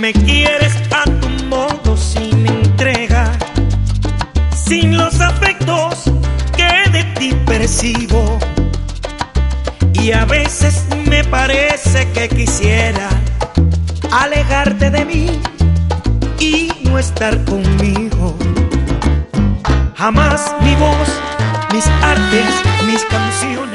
Me quieres a tu modo, sin entrega, sin los afectos que de ti percibo. Y a veces me parece que quisiera alejarte de mí y no estar conmigo. Jamás mi voz, mis artes, mis canciones